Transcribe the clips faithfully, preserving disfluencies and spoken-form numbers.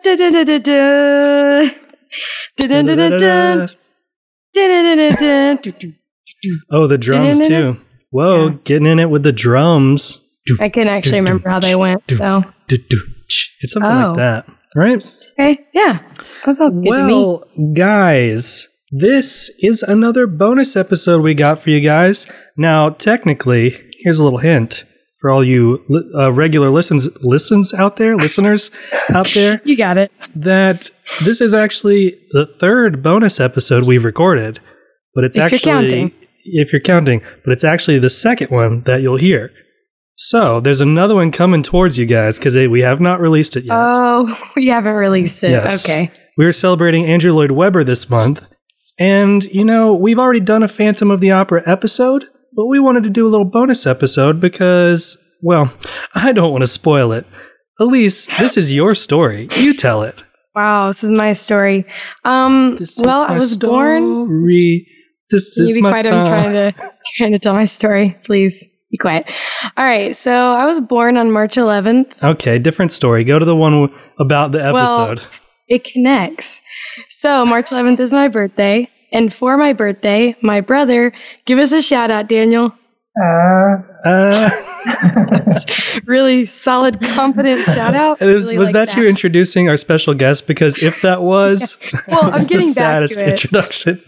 Oh, the drums too. Whoa, yeah. Getting in it with the drums. I couldn't actually remember how they went, so. It's something oh. like that, right? Okay, yeah. That sounds good well, to me. Guys, this is another bonus episode we got for you guys. Now, technically, here's a little hint for all you uh, regular listens listens out there, listeners out there. You got it. That this is actually the third bonus episode we've recorded, but it's if actually you're counting. if you're counting, but it's actually the second one that you'll hear. So there's another one coming towards you guys because we have not released it yet. Oh, we haven't released it. Yes. Okay. We are celebrating Andrew Lloyd Webber this month. And, you know, we've already done a Phantom of the Opera episode, but we wanted to do a little bonus episode because, well, I don't want to spoil it. Elise, this is your story. You tell it. Wow, this is my story. Um, this well, is my I was story. born. This Can is you be my quiet? song. I'm trying to, trying to tell my story. Please be quiet. All right, so I was born on March eleventh. Okay, different story. Go to the one w- about the episode. Well, it connects. So March eleventh is my birthday. And for my birthday, my brother, give us a shout out, Daniel. Uh, uh. Really solid, confident shout out. Was, really was like that, that you introducing our special guest? Because if that was, yeah. Well, that was I'm getting the back saddest to it. introduction.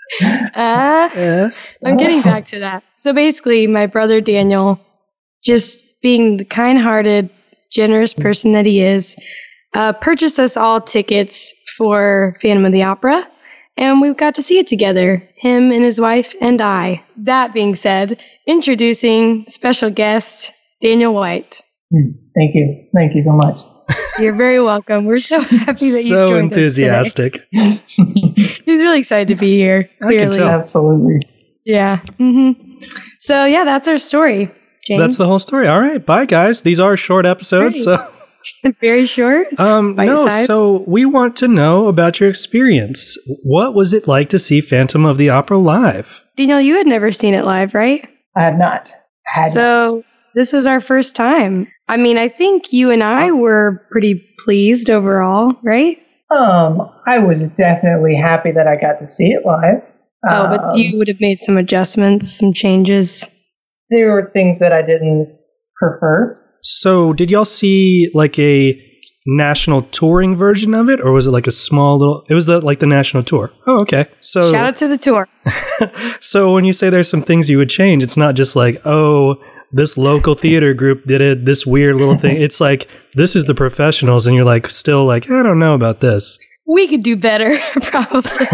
Uh, yeah. I'm getting back to that. So basically, my brother Daniel, just being the kind-hearted, generous person that he is, uh, purchased us all tickets for Phantom of the Opera. And we got to see it together, him and his wife and I. That being said, introducing special guest, Daniel White. Thank you. Thank you so much. You're very welcome. We're so happy that you so joined enthusiastic. us today. He's really excited to be here. Clearly. I can tell. Absolutely. Yeah. Mm-hmm. So, yeah, that's our story, James. That's the whole story. All right. Bye, guys. These are short episodes. Great. So. Very short. Um, no, Bite-sized. so we want to know about your experience. What was it like to see Phantom of the Opera live? Daniel, you had never seen it live, right? I have not. I had so not. This was our first time. I mean, I think you and I were pretty pleased overall, right? Um, I was definitely happy that I got to see it live. Oh, um, but you would have made some adjustments, some changes. There were things that I didn't prefer. So did y'all see like a national touring version of it, or was it like a small little, it was the like the national tour? Oh, okay. So shout out to the tour. So when you say there's some things you would change, it's not just like, oh, this local theater group did it, this weird little thing. It's like, this is the professionals, and you're like, still like, I don't know about this. We could do better, probably.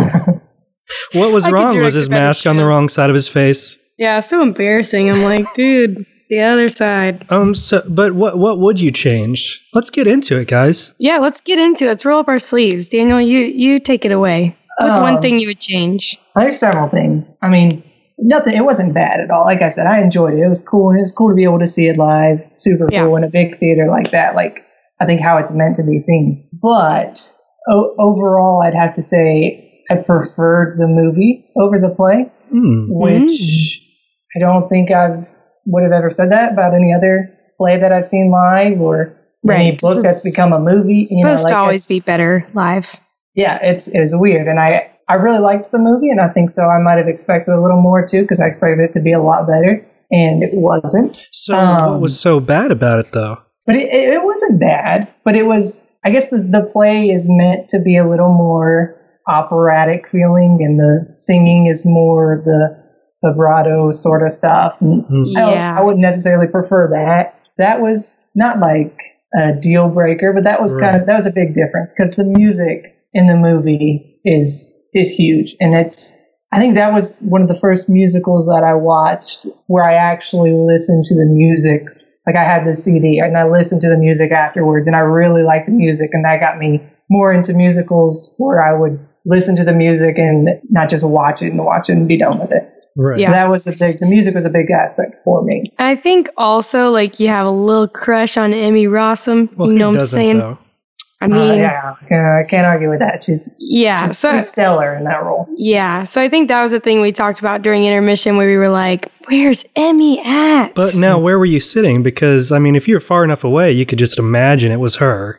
What was I wrong? Was his mask on the wrong side of his face? Yeah, so embarrassing. I'm like, dude, it's the other side. Um. So, but what what would you change? Let's get into it, guys. Yeah, let's get into it. Let's roll up our sleeves. Daniel, you you take it away. What's um, one thing you would change? There's several things. I mean, nothing. It wasn't bad at all. Like I said, I enjoyed it. It was cool, and it was cool to be able to see it live. Super Yeah. cool in a big theater like that. Like I think how it's meant to be seen. But o- overall, I'd have to say I preferred the movie over the play, Mm. which I don't think I would have ever said that about any other play that I've seen live or any Right. book It's that's become a movie. It's You know, supposed like to always be it's- better live. Yeah, it's it was weird, and I I really liked the movie, and I think so. I might have expected a little more too, because I expected it to be a lot better, and it wasn't. So Um, what was so bad about it, though? But it, it, it wasn't bad. But it was. I guess the the play is meant to be a little more operatic feeling, and the singing is more the vibrato sort of stuff. And Mm. I, don't- Yeah. I wouldn't necessarily prefer that. That was not like a deal breaker, but that was kind Right. of that was a big difference because the music in the movie is is huge, and it's. I think that was one of the first musicals that I watched where I actually listened to the music. Like I had the C D and I listened to the music afterwards, and I really liked the music, and that got me more into musicals where I would listen to the music and not just watch it and watch it and be done with it. Right. Yeah. So that was a big. The music was a big aspect for me. I think also like you have a little crush on Emmy Rossum. Well, you who know what I'm doesn't, saying? though? I mean, Uh, yeah, yeah, I can't argue with that. She's yeah. she's So pretty stellar in that role. yeah. So I think that was the thing we talked about during intermission where we were like, "Where's Emmy at?" But now, where were you sitting? Because I mean, if you're far enough away, you could just imagine it was her.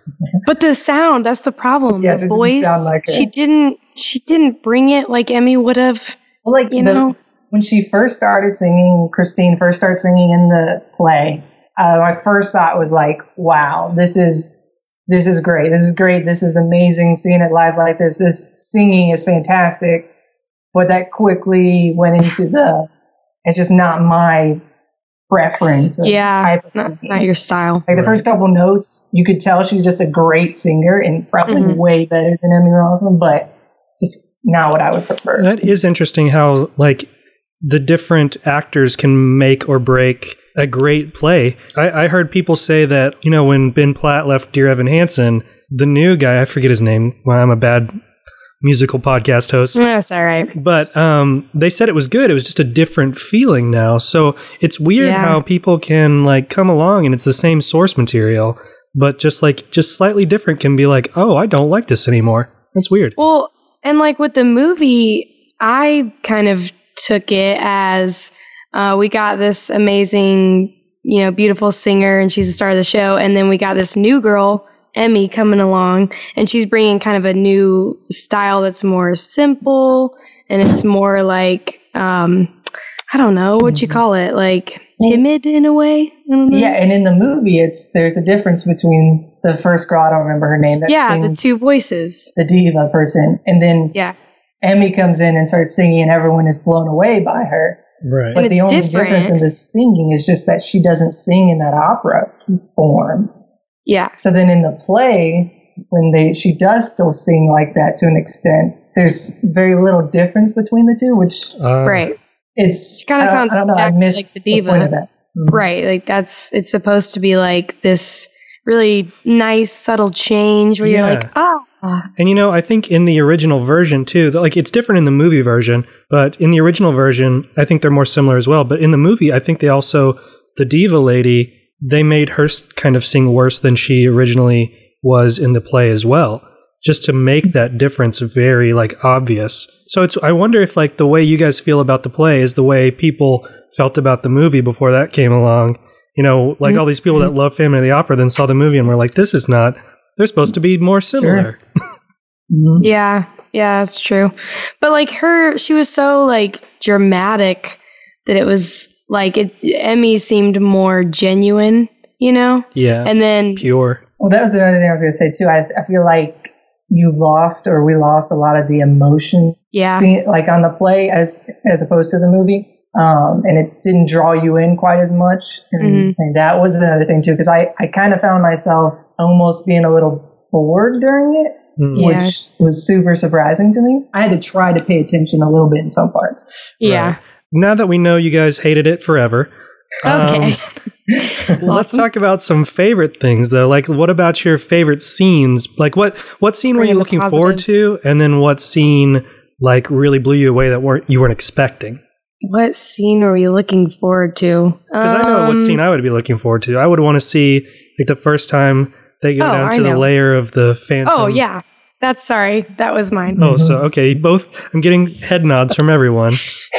But the sound, that's the problem. Yeah, the she didn't voice, sound like her. she didn't she didn't bring it like Emmy would have, Well, like you the, know. when she first started singing, Christine first started singing in the play. Uh, my first thought was like, "Wow, this is this is great. This is great. This is amazing. Seeing it live like this, this singing is fantastic." But that quickly went into the, it's just not my preference. of Yeah, type of not, singing. not your style. Like the first couple notes, you could tell she's just a great singer and probably Mhm. way better than Emmy Rossum, but just not what I would prefer. That is interesting how, like, the different actors can make or break a great play. I, I heard people say that, you know, when Ben Platt left Dear Evan Hansen, the new guy, I forget his name, well, I'm a bad musical podcast host, That's all right. but um, they said it was good. It was just a different feeling now. So it's weird Yeah. how people can, like, come along and it's the same source material, but just, like, just slightly different can be like, oh, I don't like this anymore. That's weird. Well, and like with the movie, I kind of took it as uh, we got this amazing, you know, beautiful singer, and she's the star of the show, and then we got this new girl, Emmy, coming along, and she's bringing kind of a new style that's more simple, and it's more like, um, I don't know what you call it, like timid in a way. I don't know. Yeah, and in the movie, it's there's a difference between the first girl, I don't remember her name, that Yeah, the sings two voices. the diva person, and then Yeah. Emmy comes in and starts singing, and everyone is blown away by her. Right. But And the it's only different. difference in the singing is just that she doesn't sing in that opera form. Yeah. So then in the play, when they she does still sing like that to an extent, there's very little difference between the two, which Uh, Right. it's She kinda I don't- sounds I don't know, I exactly missed like the diva. point of that. Mhm. Right. Like that's it's supposed to be like this really nice subtle change where Yeah. you're like, ah. And you know, I think in the original version too, that, like, it's different in the movie version, but in the original version, I think they're more similar as well. But in the movie, I think they also, the diva lady, they made her s- kind of sing worse than she originally was in the play as well, just to make that difference very, like, obvious. So it's, I wonder if, like, the way you guys feel about the play is the way people felt about the movie before that came along. You know, like all these people that love Phantom of the Opera then saw the movie and were like, this is not, they're supposed to be more similar. Mhm. Yeah. Yeah, that's true. But like her she was so like dramatic that it was like it Emmy seemed more genuine, you know? Yeah. And then Pure. Well, that was another thing I was going to say too. I, I feel like you lost, or we lost, a lot of the emotion, yeah. seeing, like on the play as as opposed to the movie, um, and it didn't draw you in quite as much. And, Mhm. and that was another thing too, because I I kind of found myself almost being a little bored during it, Mm. Yeah. which was super surprising to me. I had to try to pay attention a little bit in some parts. Yeah. Right. Now that we know you guys hated it forever, Okay. um, let's talk about some favorite things though. Like, what about your favorite scenes? Like, what what scene were Bring you in the looking forward to, and then what scene like really blew you away that weren't you weren't expecting? What scene were we looking forward to? Because I know what Um, scene I would be looking forward to. I would want to see like the first time they go Oh, down I to the know. layer of the phantom. Oh yeah. That's sorry. That was mine. Oh, so okay, both. I'm getting head nods from everyone.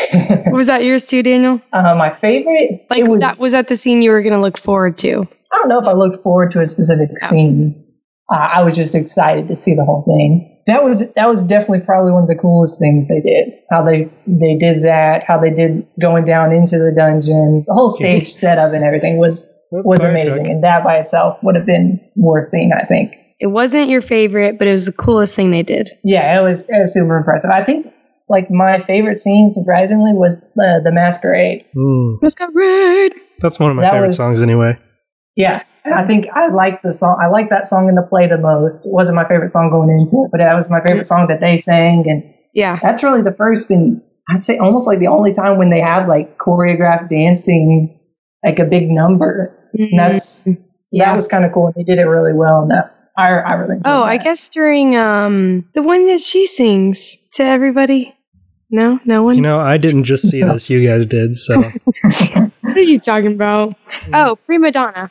Was that yours too, Daniel? uh, my favorite, Like it was, that was that the scene you were gonna look forward to? I don't know if I looked forward to a specific Oh. scene. Uh, I was just excited to see the whole thing. That was that was definitely probably one of the coolest things they did. How they they did that, how they did going down into the dungeon, the whole stage setup and everything was was Fire amazing, truck. and that by itself would have been worth seeing, I think. It wasn't your favorite, but it was the coolest thing they did. Yeah, it was it was super impressive. I think like my favorite scene, surprisingly, was the the masquerade. Mm, Masquerade. that's one of my That favorite was- songs, anyway. Yeah, and I think I liked the song. I liked that song in the play the most. It wasn't my favorite song going into it, but that was my favorite song that they sang, and Yeah. that's really the first and I'd say almost like the only time when they have like choreographed dancing, like a big number. And that's so Mm-hmm. Yeah. that was kind of cool. They did it really well, and that I I really enjoyed Oh, I that. guess during um the one that she sings to everybody. No, no one. You know, I didn't just see this; you guys did. So What are you talking about? Oh, prima donna.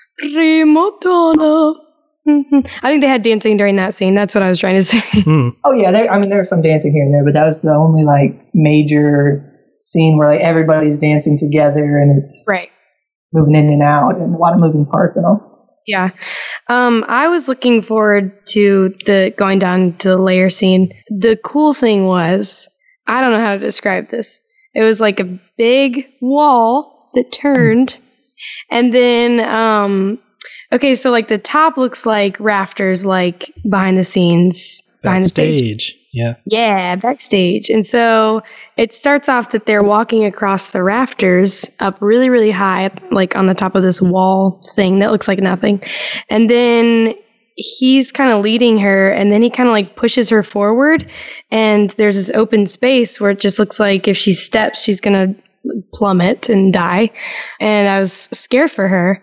Prima donna. Mhm. I think they had dancing during that scene. That's what I was trying to say. hmm. Oh yeah, there. I mean, there was some dancing here and there, but that was the only like major scene where like everybody's dancing together and it's Right. moving in and out and a lot of moving parts and all. Yeah. Um, I was looking forward to the going down to the lair scene. The cool thing was, I don't know how to describe this. It was like a big wall that turned, and then um, okay, so like the top looks like rafters, like behind the scenes, behind Backstage. the stage. Yeah. Yeah, backstage. And so it starts off that they're walking across the rafters up really, really high, like on the top of this wall thing that looks like nothing. And then he's kind of leading her, and then he kind of like pushes her forward. And there's this open space where it just looks like if she steps, she's going to plummet and die. And I was scared for her.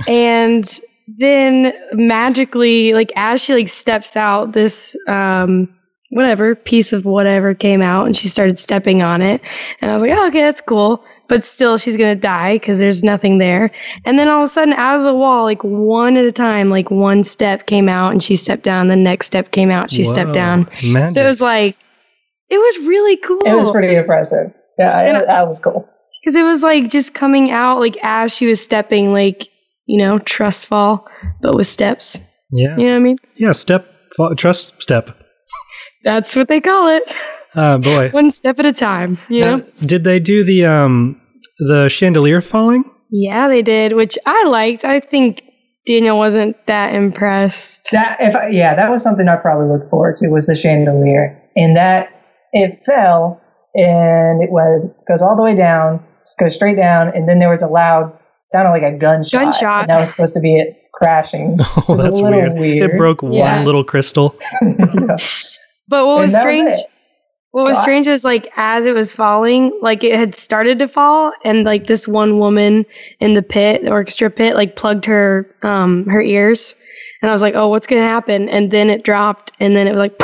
And then magically, like as she like steps out, this, um, whatever piece of whatever came out, and she started stepping on it, and I was like, oh, okay, that's cool, but still she's gonna die because there's nothing there. And then all of a sudden, out of the wall, like one at a time, like one step came out and she stepped down, the next step came out, she Whoa, stepped down. magic. So it was like, it was really cool. It was pretty impressive. Yeah, And it, that was cool. because it was like just coming out like as she was stepping, like, you know, trust fall, but with steps. Yeah. You know what I mean? Yeah, step, fall, trust step. That's what they call it. Uh, boy. One step at a time, you know? Now, did they do the um the chandelier falling? Yeah, they did, which I liked. I think Daniel wasn't that impressed. That if I, yeah, that was something I probably looked forward to was the chandelier, and that it fell and it was goes all the way down, just goes straight down, and then there was a loud, sounded like a gunshot. Gunshot. And that was supposed to be it crashing. Oh, It was a that's little weird. weird. It broke Yeah. one little crystal. Yeah. But what And was that was strange, it. what was Well, I- strange is like as it was falling, like it had started to fall, and like this one woman in the pit, the orchestra pit, like plugged her um her ears, and I was like, oh, what's gonna happen? And then it dropped, and then it was like,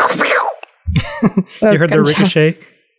You heard the ricochet?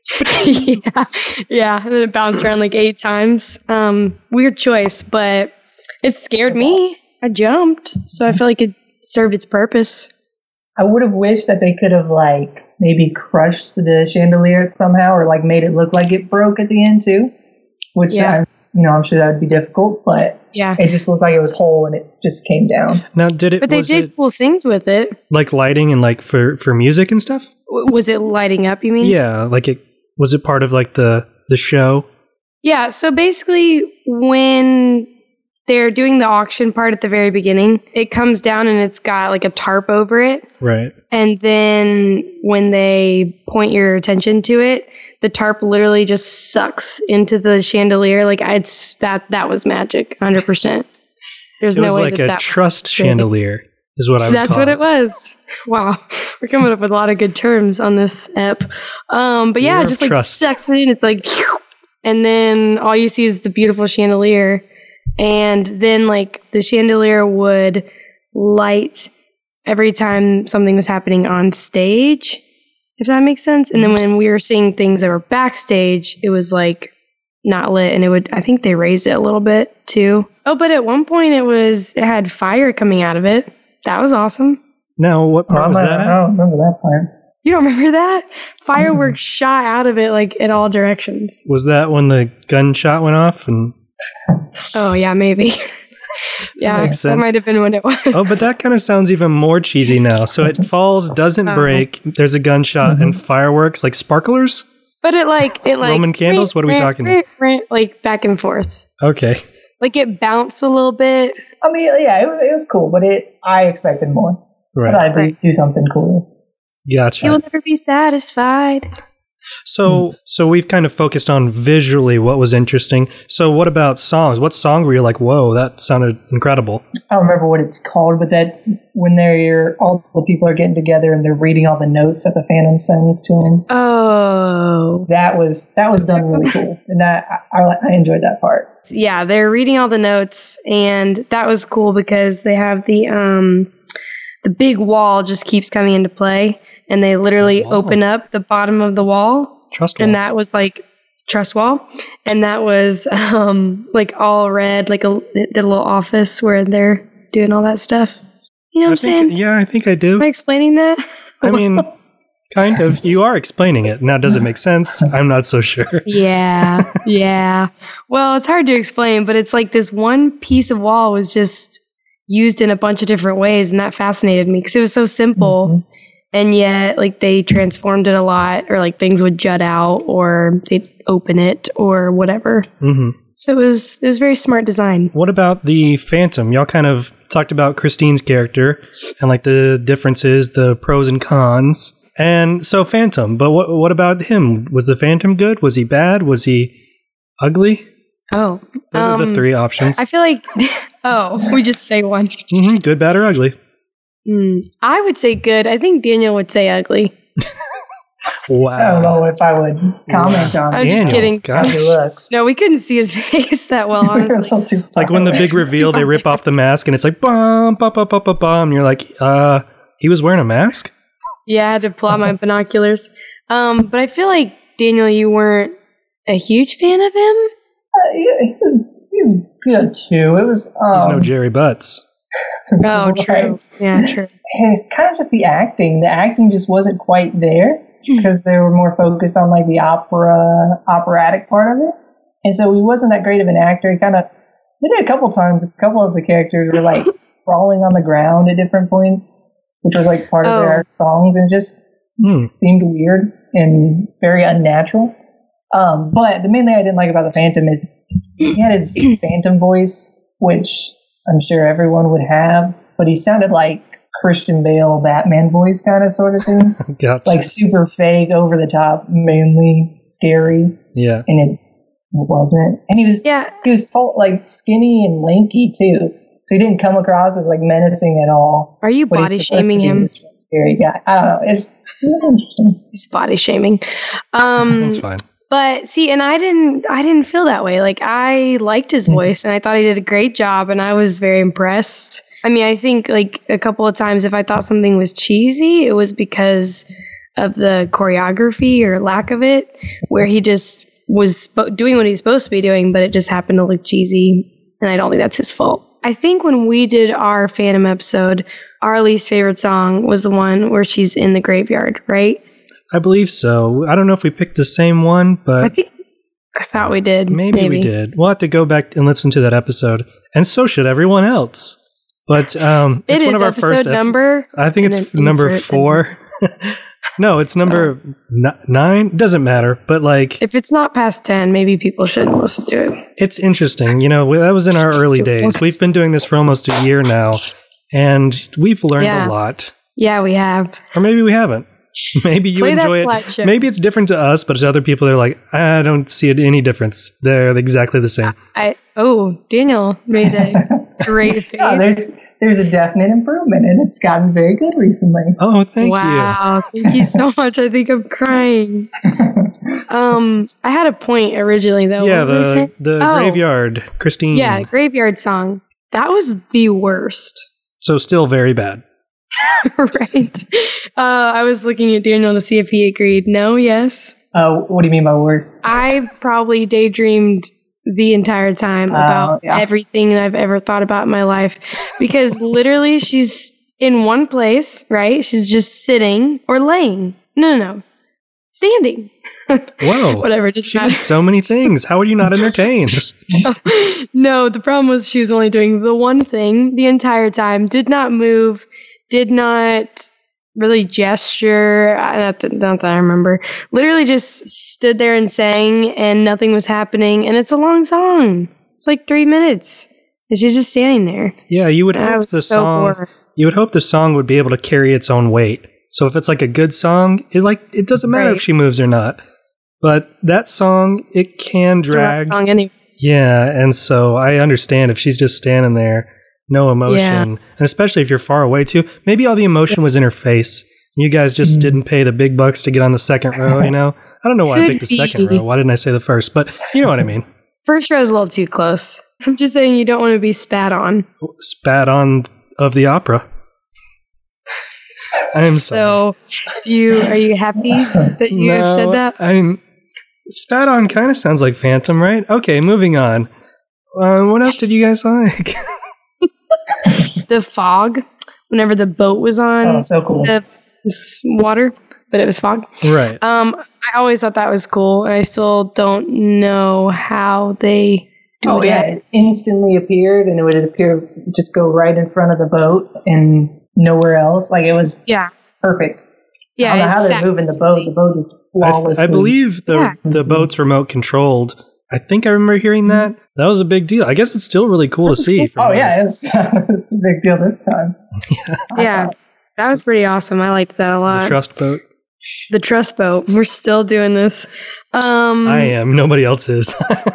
yeah, yeah, and then it bounced around like eight times. Um, weird choice, but it scared me. I jumped, so I feel like it served its purpose. I would have wished that they could have like maybe crushed the chandelier somehow, or like made it look like it broke at the end too. Which Yeah. I'm, you know, I'm sure that would be difficult, but Yeah, it just looked like it was whole and it just came down. Now, did it? but they was did it cool things with it. like lighting and like for for music and stuff? W- was it lighting up? You mean? Yeah, like it was it part of like the the show? Yeah, so basically, when they're doing the auction part at the very beginning, it comes down and it's got like a tarp over it. Right. And then when they point your attention to it, the tarp literally just sucks into the chandelier. Like, I'd, s- that that was magic, one hundred percent. There's It no was way like that a that was trust fake. chandelier, is what I would That's call what it was. Wow. We're coming up with a lot of good terms on this ep. Um, but yeah, Year it of just like trust. sucks in. It's like, and then all you see is the beautiful chandelier. And then like the chandelier would light every time something was happening on stage, if that makes sense. And then when we were seeing things that were backstage, it was like not lit, and it would, I think they raised it a little bit too. Oh, but at one point it was, it had fire coming out of it. That was awesome. Now, what part was I, that I at? don't remember that part. You don't remember that? Fireworks shot out of it like in all directions. Was that when the gunshot went off? And Oh yeah, maybe. yeah, makes that sense. might have been when it was. oh, but that kind of sounds even more cheesy now. So it falls, doesn't Oh. break. There's a gunshot and fireworks, like sparklers. But it like it like Roman candles? What are we talking about? Like back and forth. Okay. Like it bounced a little bit. I mean, yeah, it was it was cool, but it I expected more. I Right. thought I'd Right. do something cool. Gotcha. You will never be satisfied. So, so we've kind of focused on visually what was interesting. So, what about songs? What song were you like, "Whoa, that sounded incredible"? I don't remember what it's called, but that when they're all the people are getting together and they're reading all the notes that the Phantom sends to them. Oh. That was that was done really cool, and that I, I, I enjoyed that part. Yeah, they're reading all the notes, and that was cool because they have the um the big wall just keeps coming into play, and they literally The wall. open up the bottom of the wall, Trust and wall. that was like trust wall, and that was um like all red, like a the little office where they're doing all that stuff. You know what I I'm saying? think, yeah, I think I Am I do. explaining that? I mean, kind of. You are explaining it. Now, does it make sense? I'm not so sure. Yeah, yeah. Well, it's hard to explain, but it's like this one piece of wall was just used in a bunch of different ways, and that fascinated me because it was so simple. Mm-hmm. And yet, like, they transformed it a lot, or like things would jut out, or they'd open it, or whatever. Mm-hmm. So it was it was very smart design. What about the Phantom? Y'all kind of talked about Christine's character and like the differences, the pros and cons. And so Phantom, but what what about him? Was the Phantom good? Was he bad? Was he ugly? Oh, those um, are the three options. I feel like oh, we just say one. Mm-hmm. Good, bad, or ugly. Mm, I would say good. I think Daniel would say ugly. Wow. I don't know if I would comment wow. on I'm Daniel. just kidding. Gosh. He looks. No, we couldn't see his face that well, honestly. Like when the big reveal, they rip off the mask and it's like, bum, bum, bum, bum, bum, bum. And you're like, uh, he was wearing a mask? Yeah, I had to pull out my binoculars. Um, but I feel like, Daniel, you weren't a huge fan of him? Uh, yeah, he was, he was good, too. It was. Um, He's no Jerry Butts. Oh, true. Right. Yeah, true. It's kind of just the acting. The acting just wasn't quite there because they were more focused on like the opera, operatic part of it. And so he wasn't that great of an actor. He kind of did it a couple times. A couple of the characters were like crawling on the ground at different points, which was like part of oh. their songs, and just mm. seemed weird and very unnatural. Um, but the main thing I didn't like about the Phantom is he had his Phantom voice, which I'm sure everyone would have, but he sounded like Christian Bale Batman voice kind of sort of thing. Gotcha. Like super fake, over the top, mainly scary. Yeah. And it wasn't. And he was yeah. he was tall, like skinny and lanky too. So he didn't come across as like menacing at all. Are you body shaming him? Scary guy. I don't know. It, just, it was interesting. He's body shaming. Um, That's fine. But see, and I didn't, I didn't feel that way. Like I liked his voice, and I thought he did a great job, and I was very impressed. I mean, I think like a couple of times, if I thought something was cheesy, it was because of the choreography or lack of it, where he just was doing what he's supposed to be doing, but it just happened to look cheesy, and I don't think that's his fault. I think when we did our Phantom episode, our least favorite song was the one where she's in the graveyard, right? I believe so. I don't know if we picked the same one, but I think I thought we did. Maybe, maybe. we did. We'll have to go back and listen to that episode, and so should everyone else. But um, it's it one is of our episode first ep- number. I think it's number four. No, it's number oh. n- nine. Doesn't matter. But like, if it's not past ten, maybe people shouldn't listen to it. It's interesting. You know, that was in our early days. We've been doing this for almost a year now, and we've learned yeah. a lot. Yeah, we have. Or maybe we haven't. Maybe you Play enjoy it. Show. Maybe it's different to us, but to other people, they're like, I don't see it any difference. They're exactly the same. I oh, Daniel made a great face. Oh, there's there's a definite improvement, and it's gotten very good recently. Oh, thank wow. you. Wow, thank you so much. I think I'm crying. um, I had a point originally, though. Yeah, the the oh. graveyard, Christine. Yeah, graveyard song. That was the worst. So still very bad. Right. Uh, I was looking at Daniel to see if he agreed. No, yes. Uh, what do you mean by worst? I probably daydreamed the entire time uh, about yeah. everything that I've ever thought about in my life. Because literally she's in one place, right? She's just sitting or laying. No, no, no. Standing. Whoa. Whatever. Just she did so many things. How are you not entertained? No, the problem was she was only doing the one thing the entire time. Did not move. Did not really gesture. Not that, not that I remember. Literally just stood there and sang, and nothing was happening. And it's a long song. It's like three minutes. And she's just standing there. Yeah, you would and hope the so song. bored. You would hope the song would be able to carry its own weight. So if it's like a good song, it like it doesn't matter right. if she moves or not. But that song, it can drag. It's a song anyway. Yeah, and so I understand if she's just standing there. No emotion. Yeah. And especially if you're far away too. Maybe all the emotion was in her face. You guys just mm. didn't pay the big bucks to get on the second row, you know? I don't know why Could I picked the be. second row. Why didn't I say the first? But you know what I mean. First row is a little too close. I'm just saying you don't want to be spat on. Spat on of the opera. I'm so, do you are you happy that you no, have said that? I mean, spat on kind of sounds like Phantom, right? Okay, moving on. Uh, what else did you guys like? The fog, whenever the boat was on oh, so cool. the water, but it was fog. Right. Um, I always thought that was cool, and I still don't know how they do oh, that. yeah. It instantly appeared, and it would appear, just go right in front of the boat and nowhere else. Like, it was Yeah. perfect. Yeah. I don't know how they're exactly. moving the boat. The boat is I, flawlessly. I believe the Yeah. the boat's remote controlled. I think I remember hearing that. That was a big deal. I guess it's still really cool to see. from Oh, a- yeah. It's, it's a big deal this time. I Yeah. thought. That was pretty awesome. I liked that a lot. the trust boat. The trust boat. We're still doing this. Um, I am. Nobody else is.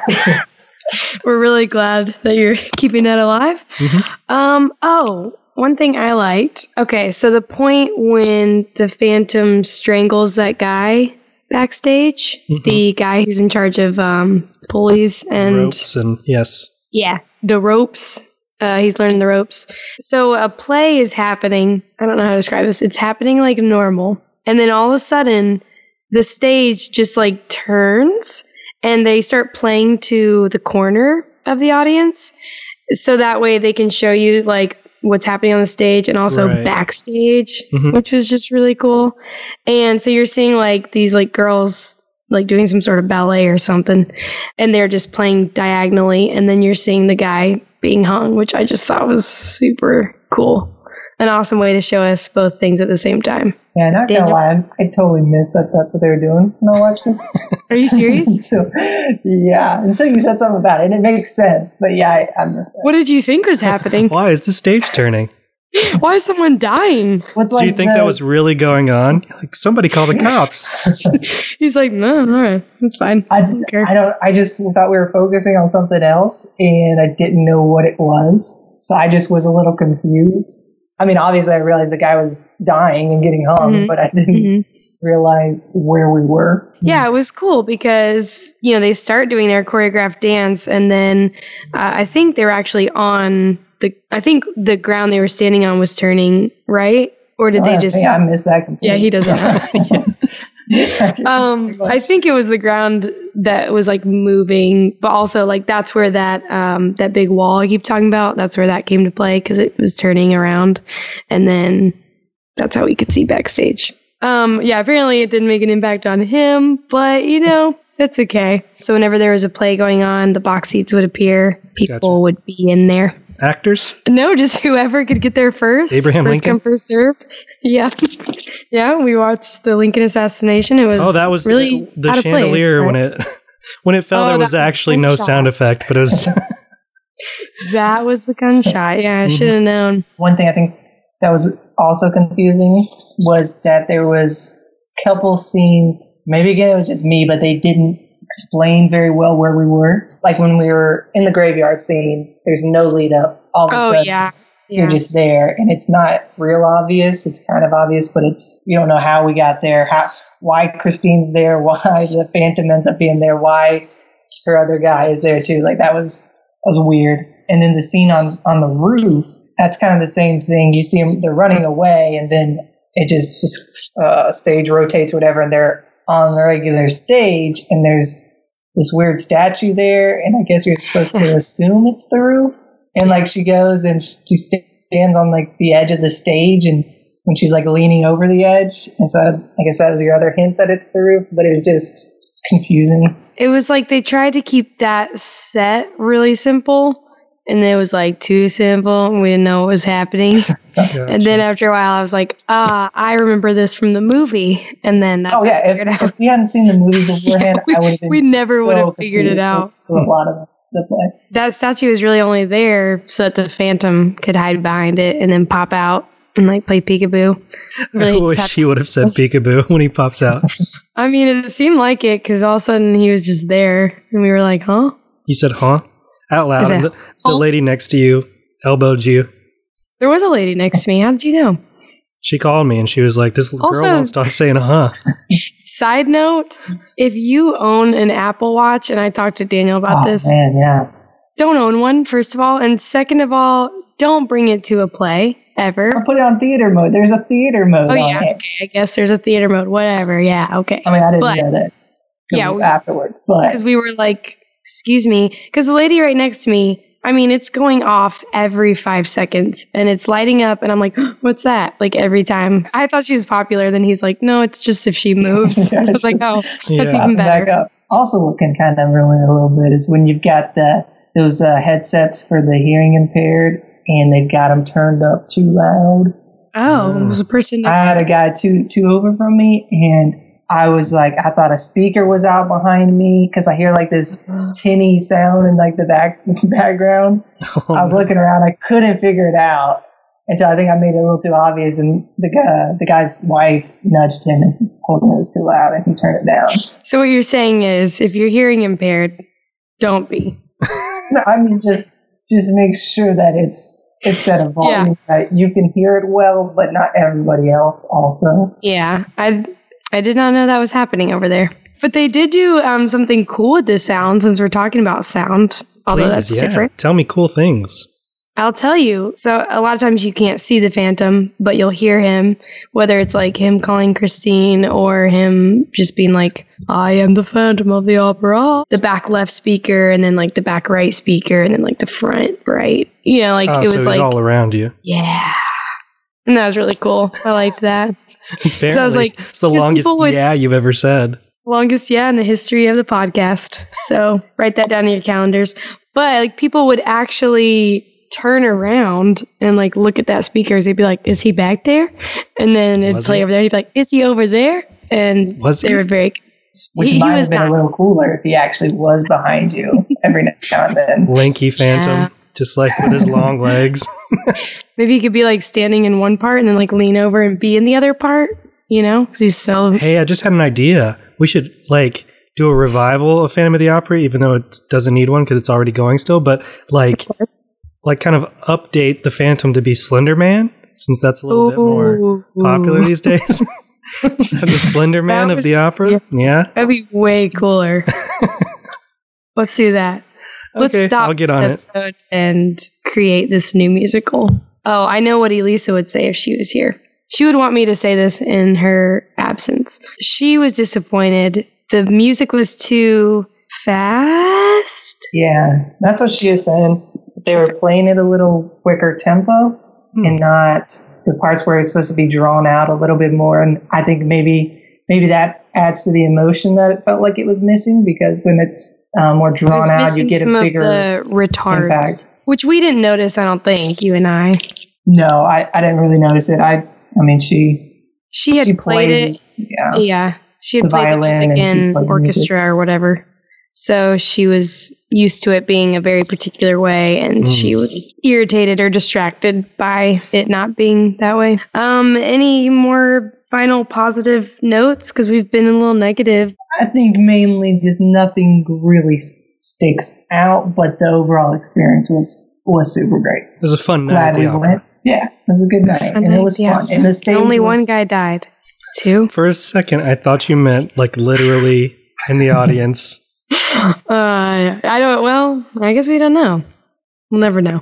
We're really glad that you're keeping that alive. Mhm. Um, oh, one thing I liked. Okay, so the point when the Phantom strangles that guy backstage, Mhm. the guy who's in charge of um, pulleys and Ropes and yes. yeah, the ropes. Uh, he's learning the ropes. So a play is happening. I don't know how to describe this. It's happening like normal, and then all of a sudden, the stage just like turns, and they start playing to the corner of the audience, so that way they can show you like what's happening on the stage and also Right. backstage, Mhm. which was just really cool. And so you're seeing like these like girls like doing some sort of ballet or something, and they're just playing diagonally, and then you're seeing the guy being hung, which I just thought was super cool. An awesome way to show us both things at the same time. Yeah, not gonna Daniel? lie, I totally missed that that's what they were doing when I watched it. Are you serious? Until, yeah, until you said something about it, and it makes sense. But yeah, I, I missed that. What did you think was happening? Why is the stage turning? Why is someone dying? What's Do you like think the- that was really going on? Like somebody call the cops. He's like, no, all right, that's fine. I, I don't care. I don't. I just thought we were focusing on something else, and I didn't know what it was, so I just was a little confused. I mean, obviously, I realized the guy was dying and getting hung, Mhm. but I didn't Mhm. realize where we were. Yeah, it was cool because, you know, they start doing their choreographed dance, and then uh, I think they were actually on the, I think the ground they were standing on was turning, right? Or did Oh, they I just, think I missed that completely. yeah, he doesn't. um, I think it was the ground that was like moving, but also like that's where that, um, that big wall I keep talking about, that's where that came to play because it was turning around, and then that's how we could see backstage. Um, yeah, apparently it didn't make an impact on him, but you know, that's okay. So whenever there was a play going on, the box seats would appear. People Gotcha. would be in there. Actors? No, just whoever could get there first. Abraham first Lincoln? come, first serve. Yeah. Yeah, we watched the Lincoln assassination. It was Oh, that was really the, the out of place, chandelier right? when it when it fell. Oh, there that was was actually no gunshot. sound effect, but it was. That was the gunshot. Yeah, I Mhm. should have known. One thing I think that was also confusing was that there was a couple scenes, maybe again it was just me, but they didn't explain very well where we were. Like when we were in the graveyard scene, there's no lead up. All of a Oh, sudden, yeah. you're Yeah. just there, and it's not real obvious. It's kind of obvious, but it's you don't know how we got there, how why Christine's there, why the Phantom ends up being there, why her other guy is there too. Like that was that was weird. And then the scene on on the roof, that's kind of the same thing. You see them, they're running away, and then it just this uh, stage rotates, whatever, and they're on the regular stage, and there's this weird statue there, and I guess you're supposed to assume it's the roof. And like she goes and she stands on like the edge of the stage, and when she's like leaning over the edge, and so I guess that was your other hint that it's the roof, but it was just confusing. It was like they tried to keep that set really simple, and it was like too simple, and we didn't know what was happening. And then after a while, I was like, ah, I remember this from the movie. And then that's oh how I yeah, figured if, out. if we hadn't seen the movie beforehand, we- I would have been we never so would have figured it confused out. for a lot of the play. That statue was really only there so that the Phantom could hide behind it and then pop out and like play peekaboo. Really I wish sad- he would have said peekaboo when he pops out. I mean, it seemed like it because all of a sudden he was just there, and we were like, huh? You said, huh? Out loud. Is it and the, the huh? lady next to you elbowed you. There was a lady next to me. How did you know? She called me and she was like, this girl Also- won't stop saying, huh. Side note, if you own an Apple Watch, and I talked to Daniel about Oh this, man, yeah. don't own one, first of all. And second of all, don't bring it to a play Or ever. put it on theater mode. There's a theater mode Oh, on yeah. it. Okay. I guess there's a theater mode. Whatever. Yeah. Okay. I mean, I didn't But- know that Yeah, we- afterwards, but Because we were like, excuse me. Because the lady right next to me, I mean, it's going off every five seconds and it's lighting up. And I'm like, what's that? Like every time. I thought she was popular. Then he's like, no, it's just if she moves. Yeah, I was like, oh, Yeah. that's even back better. up. Also, what can kind of ruin it a little bit is when you've got the those uh, headsets for the hearing impaired, and they've got them turned up too loud. Oh, there's a person next I had a guy two two over from me, and I was like, I thought a speaker was out behind me because I hear like this tinny sound in like the back background. Oh, I was no. looking around, I couldn't figure it out until I think I made it a little too obvious, and the guy, the guy's wife nudged him and told him it was too loud, and he turned it down. So what you're saying is, if you're hearing impaired, don't be. No, I mean just just make sure that it's it's at a volume that you can hear it well, but not everybody else also. Yeah, I I did not know that was happening over there. But they did do um, something cool with the sound, since we're talking about sound, although Please, that's yeah. different. Tell me cool things. I'll tell you. So a lot of times you can't see the Phantom, but you'll hear him, whether it's like him calling Christine or him just being like, I am the Phantom of the Opera. The back left speaker, and then like the back right speaker, and then like the front right. You know, like oh, it so was he's like, all around you. yeah. And that was really cool. I liked that. Apparently, So I was like, it's the 'cause longest people would- yeah you've ever said. Longest yeah in the history of the podcast. So write that down in your calendars. But like people would actually turn around and like look at that speaker. They'd be like, is he back there? And then it'd Was play he? over there. He'd be like, is he over there? And Was they he? were very Which he, he might was have been not. a little cooler if he actually was behind you every now and then. Lanky Phantom, Yeah. just like with his long legs. Maybe he could be like standing in one part and then like lean over and be in the other part, you know? Because he's so Hey, I just had an idea. We should like do a revival of Phantom of the Opera, even though it doesn't need one because it's already going still. But like, like kind of update the Phantom to be Slender Man, since that's a little bit more Ooh. popular these days. The Slender Man That of would- the opera. yeah. Yeah. That'd be way cooler. Let's do that. Let's Okay, stop I'll get on this it. episode and create this new musical. Oh, I know what Elisa would say if she was here. She would want me to say this in her absence. She was disappointed. The music was too fast. Yeah, that's what she was saying. They were playing it a little quicker tempo Hmm. and not the parts where it's supposed to be drawn out a little bit more. And I think maybe maybe that adds to the emotion that it felt like it was missing, because when it's uh, more It was drawn out, you missing get some a of bigger the retards, impact. which we didn't notice. I don't think you and I. No, I, I didn't really notice it. I I mean, she She had she played plays, it. Yeah, Yeah, she had the played the violin music and she in played the orchestra or whatever. So she was used to it being a very particular way, and Mm. she was irritated or distracted by it not being that way. Um, any more final positive notes? Because we've been a little negative. I think mainly just nothing really s- sticks out, but the overall experience was was super great. It was a fun night Glad at the we opera. went. Yeah, it was a good night, and it was Yeah. fun. And the stage Only was, one guy died. Two. For a second, I thought you meant like literally in the audience. Uh, I don't. Well, I guess we don't know. We'll never know.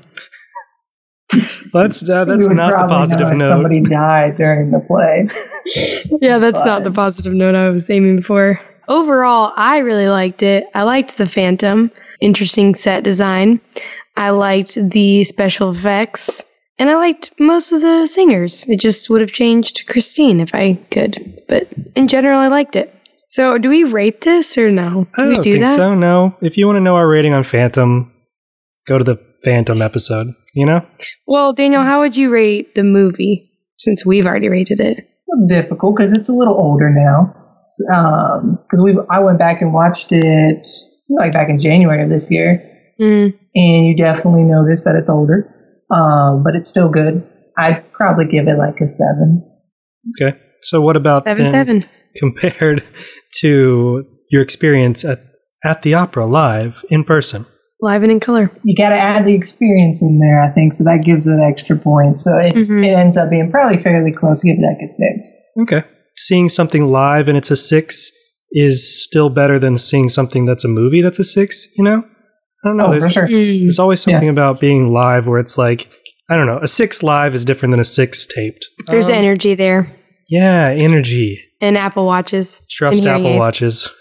That's uh, that's we would not the probably positive know if note. Somebody died during the play. Yeah, that's not But- the positive note I was aiming for. Overall, I really liked it. I liked the Phantom. Interesting set design. I liked the special effects. And I liked most of the singers. It just would have changed Christine if I could. But in general, I liked it. So do we rate this or no? I Do we don't do think that? so. No. If you want to know our rating on Phantom, go to the Phantom episode. You know. Well, Daniel, how would you rate the movie since we've already rated it? Difficult because it's a little older now. Because we, I went back and watched it like back in January of this year, Mm. and you definitely notice that it's older, um, but it's still good. I'd probably give it like a seven. Okay. So what about Seven, then seven. compared to your experience at at the opera live in person? Live and in color. You got to add the experience in there, I think, so that gives it extra points. So it's Mhm. it ends up being probably fairly close. Give it like a six. Okay. Seeing something live and it's a six is still better than seeing something that's a movie that's a six, you know? I don't know. Oh, for there's, sure. Mm. there's always something about being live where it's like, I don't know, a six live is different than a six taped. There's Um, energy there. Yeah, energy. And Apple Watches. Trust And hearing Apple aids. Watches.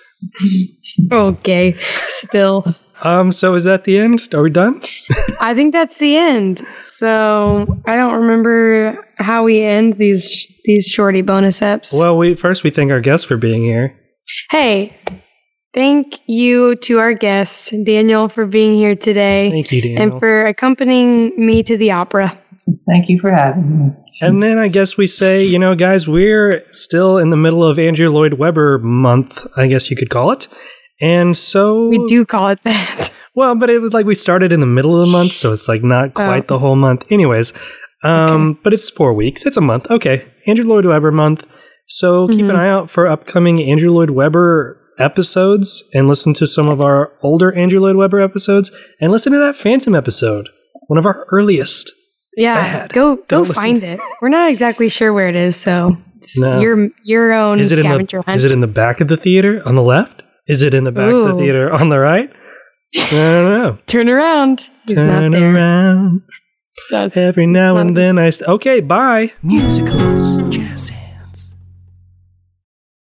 Okay, still. Um, so is that the end? Are we done? I think that's the end. So I don't remember how we end these these shorty bonus eps. Well, we first we thank our guests for being here. Hey, thank you to our guest, Daniel, for being here today. Thank you, Daniel. And for accompanying me to the opera. Thank you for having me. And then I guess we say, you know, guys, we're still in the middle of Andrew Lloyd Webber month, I guess you could call it. And so... We do call it that. Well, but it was like we started in the middle of the month, so it's like not quite oh. the whole month. Anyways, um, okay. But it's four weeks. It's a month. Okay, Andrew Lloyd Webber month. So mm-hmm. keep an eye out for upcoming Andrew Lloyd Webber episodes and listen to some of our older Andrew Lloyd Webber episodes and listen to that Phantom episode, one of our earliest. It's yeah, bad. go go Don't find listen. it. We're not exactly sure where it is, so it's no. your your own is it scavenger in the, hunt. Is it in the back of the theater on the left? Is it in the back Ooh. of the theater on the right? I don't know. Turn around. He's Turn not there. around. That's, Every now and not- then I... St- okay, bye. Musicals, jazz